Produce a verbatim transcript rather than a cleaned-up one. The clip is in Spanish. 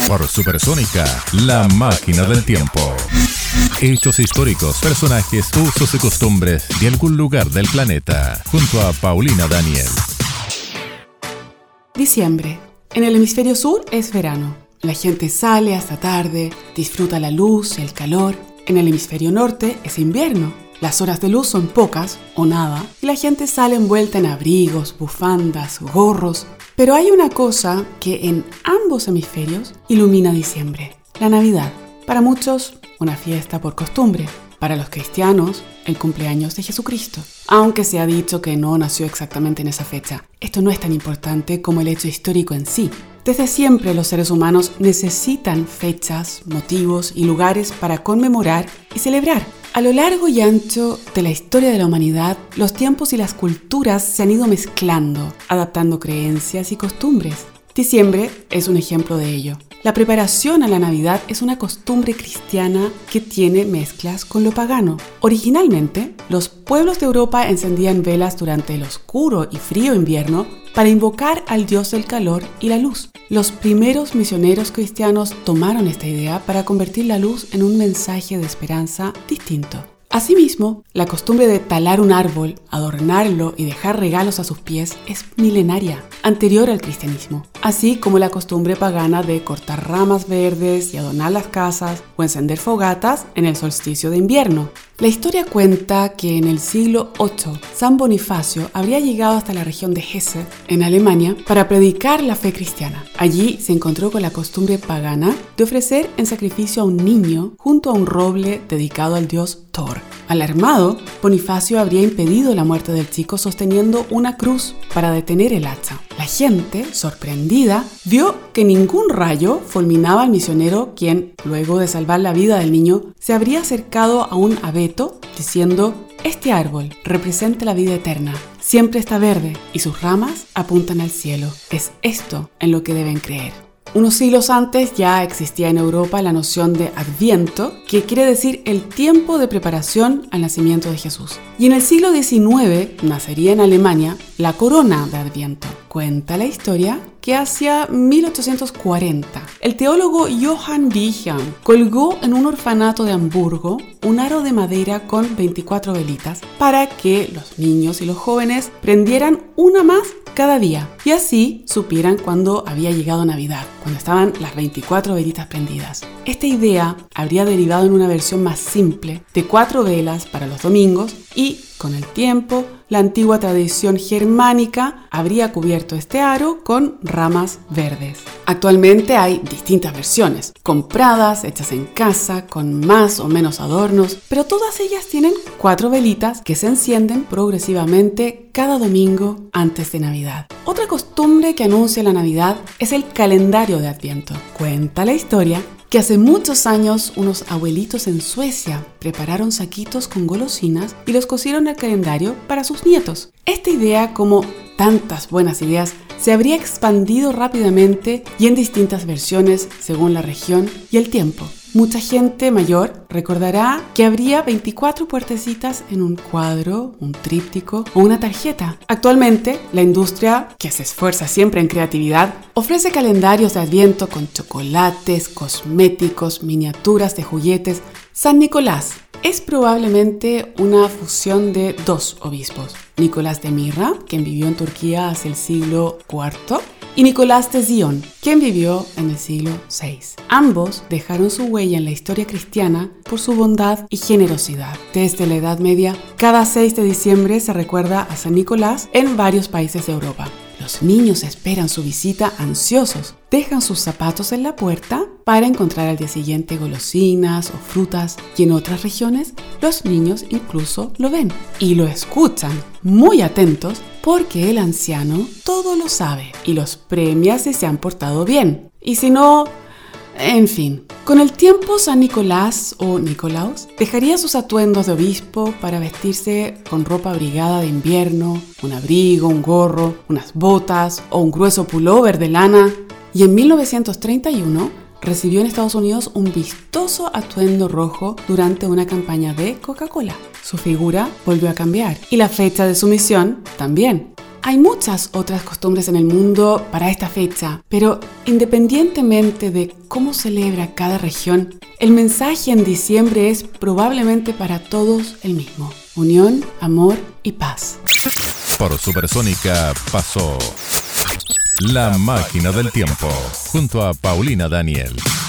Por Supersónica, la máquina del tiempo. Hechos históricos, personajes, usos y costumbres de algún lugar del planeta. Junto a Paulina Daniel. Diciembre. En el hemisferio sur es verano. La gente sale hasta tarde, disfruta la luz y el calor. En el hemisferio norte es invierno. Las horas de luz son pocas o nada y la gente sale envuelta en abrigos, bufandas, gorros. Pero hay una cosa que en ambos hemisferios ilumina diciembre: la Navidad. Para muchos, una fiesta por costumbre. Para los cristianos, el cumpleaños de Jesucristo. Aunque se ha dicho que no nació exactamente en esa fecha, esto no es tan importante como el hecho histórico en sí. Desde siempre los seres humanos necesitan fechas, motivos y lugares para conmemorar y celebrar. A lo largo y ancho de la historia de la humanidad, los tiempos y las culturas se han ido mezclando, adaptando creencias y costumbres. Diciembre es un ejemplo de ello. La preparación a la Navidad es una costumbre cristiana que tiene mezclas con lo pagano. Originalmente, los pueblos de Europa encendían velas durante el oscuro y frío invierno para invocar al dios del calor y la luz. Los primeros misioneros cristianos tomaron esta idea para convertir la luz en un mensaje de esperanza distinto. Asimismo, la costumbre de talar un árbol, adornarlo y dejar regalos a sus pies es milenaria, anterior al cristianismo, así como la costumbre pagana de cortar ramas verdes y adornar las casas o encender fogatas en el solsticio de invierno. La historia cuenta que en el siglo octavo, San Bonifacio habría llegado hasta la región de Hesse, en Alemania, para predicar la fe cristiana. Allí se encontró con la costumbre pagana de ofrecer en sacrificio a un niño junto a un roble dedicado al dios Thor. Alarmado, Bonifacio habría impedido la muerte del chico sosteniendo una cruz para detener el hacha. La gente, sorprendida, vio que ningún rayo fulminaba al misionero, quien, luego de salvar la vida del niño, se habría acercado a un abeto diciendo: «Este árbol representa la vida eterna, siempre está verde y sus ramas apuntan al cielo. Es esto en lo que deben creer». Unos siglos antes ya existía en Europa la noción de Adviento, que quiere decir el tiempo de preparación al nacimiento de Jesús. Y en el siglo diecinueve nacería en Alemania la corona de Adviento. Cuenta la historia que hacia mil ochocientos cuarenta, el teólogo Johann Wichern colgó en un orfanato de Hamburgo un aro de madera con veinticuatro velitas para que los niños y los jóvenes prendieran una más cada día y así supieran cuándo había llegado Navidad, cuando estaban las veinticuatro velitas prendidas. Esta idea habría derivado en una versión más simple de cuatro velas para los domingos y, con el tiempo, la antigua tradición germánica habría cubierto este aro con ramas verdes. Actualmente hay distintas versiones, compradas, hechas en casa, con más o menos adornos, pero todas ellas tienen cuatro velitas que se encienden progresivamente cada domingo antes de Navidad. Otra costumbre que anuncia la Navidad es el calendario de Adviento. Cuenta la historia que hace muchos años unos abuelitos en Suecia prepararon saquitos con golosinas y los cosieron al calendario para sus nietos. Esta idea, como tantas buenas ideas, se habría expandido rápidamente y en distintas versiones según la región y el tiempo. Mucha gente mayor recordará que habría veinticuatro puertecitas en un cuadro, un tríptico o una tarjeta. Actualmente, la industria, que se esfuerza siempre en creatividad, ofrece calendarios de Adviento con chocolates, cosméticos, miniaturas de juguetes. San Nicolás es probablemente una fusión de dos obispos: Nicolás de Mirra, quien vivió en Turquía hacia el siglo cuarto, y Nicolás de Sion, quien vivió en el siglo sexto. Ambos dejaron su huella en la historia cristiana por su bondad y generosidad. Desde la Edad Media, cada seis de diciembre se recuerda a San Nicolás en varios países de Europa. Los niños esperan su visita ansiosos, dejan sus zapatos en la puerta para encontrar al día siguiente golosinas o frutas, y en otras regiones los niños incluso lo ven y lo escuchan muy atentos porque el anciano todo lo sabe y los premia si se han portado bien. Y si no, en fin. Con el tiempo, San Nicolás o Nicolaus dejaría sus atuendos de obispo para vestirse con ropa abrigada de invierno, un abrigo, un gorro, unas botas o un grueso pullover de lana. Y en mil novecientos treinta y uno recibió en Estados Unidos un vistoso atuendo rojo durante una campaña de Coca-Cola. Su figura volvió a cambiar y la fecha de su misión también. Hay muchas otras costumbres en el mundo para esta fecha, pero independientemente de cómo celebra cada región, el mensaje en diciembre es probablemente para todos el mismo: unión, amor y paz. Por Supersónica pasó La Máquina del Tiempo, junto a Paulina Daniel.